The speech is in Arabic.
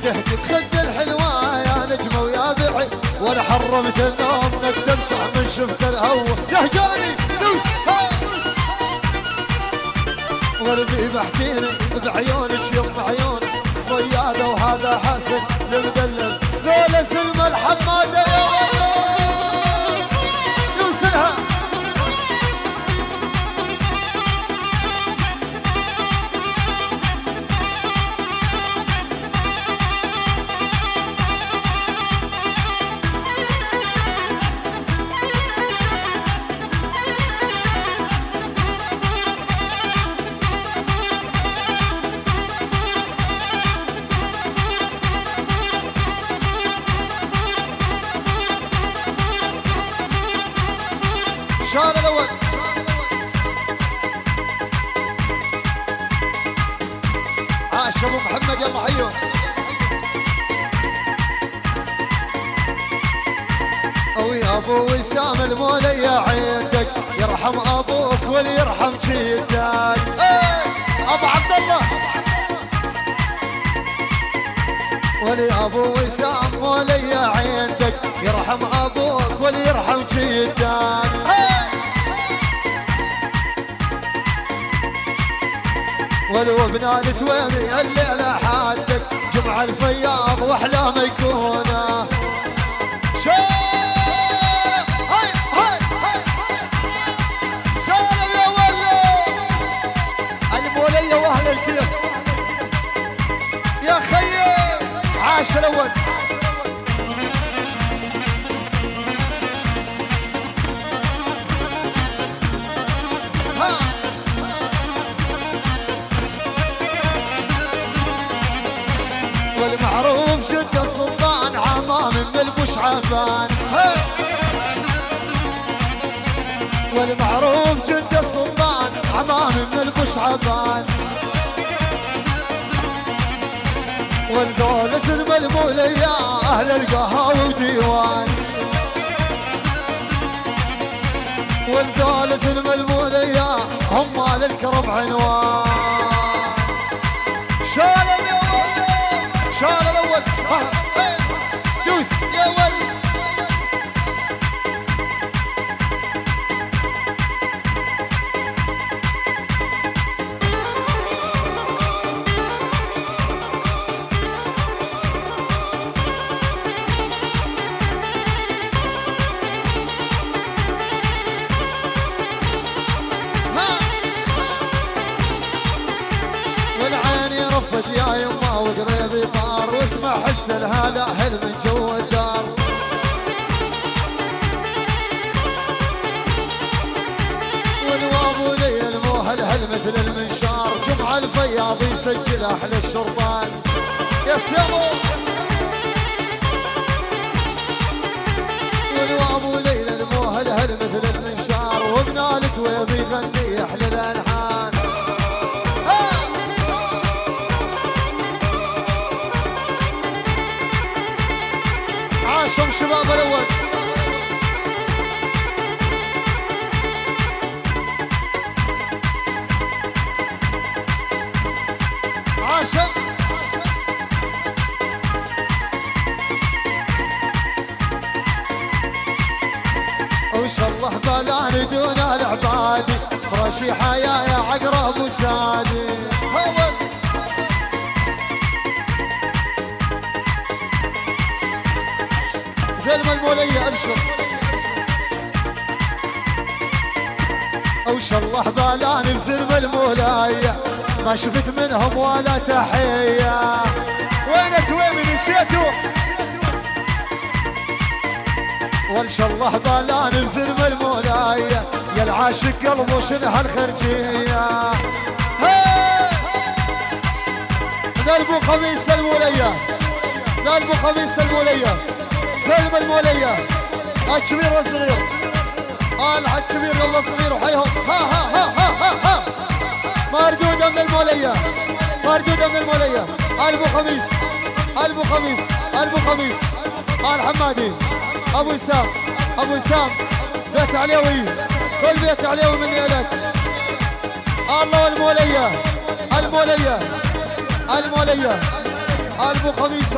تهدي بخد الحلوة يا نجمة ويا بعيد، وانا حرمت النوم ندمت من شفت الهوى يهجاني دوس ولدي بحكيني بعيونك يم عيونك صيادة وهذا حسن المدلل ذولا سلمى الحمادة يا والله يوصلها شال الأول عاش أبو محمد يلا حيو أوي أبو وسام المولى يا عيدك يرحم أبوك وليرحم جدك أبو عبد الله ولي أبو وسام مولى يا عيدك يرحم أبوك وليرحم جدك ولو بنادي تويمي الليلة حادك جمع الفياض واحلام يكونه شالب هاي هاي هاي شالب يا ولو المولية واهل الكيف يا خيي عاش الاول والمعروف جد السلطان عمام من البوش عفان والمعروف جد السلطان عمام من البوش عفان والدولة الملمولة يا أهل القهوة وديوان والدولة الملمولة يا هم مال الكرم عنوان شالب يا ولد شال الأول دوس يا ولد والعين رفت يا يما وقريبي طار واسمع حس هذا حلم من جوا الدار والوابو لي الموهل هل مثل المنشار جمع الفياض يسجل احلى الشرطان يا سمو والوابو لي الموهل هل مثل المنشار وبنال تويبي يغني احلى الالحان عاشهم شباب الاول عاشهم وش الله بلاني دون العبادي فراشي حيايا عقرب وسادي زلمة المولية ابشر وش الله بالاني بزلمة المولاية ما شفت منهم ولا تحية وين تويمي نسيتوا وش الله بالاني بزلمة المولاية يا العاشق قلبه شنها الخرجية قلبه خميس المولية قلبه خميس المولية سلم المولية الكبير والصغير الحج كبير يلا صغير وحيهم ها ها ها ها ها ها مردودة من المولية مردودة من المولية ألبو خميس ألبو خميس ألبو خميس الحمادي أبو وسام أبو وسام بيت عليوي كل بيت عليوي من ليلك الله والمولية المولية المولية ألبو خميس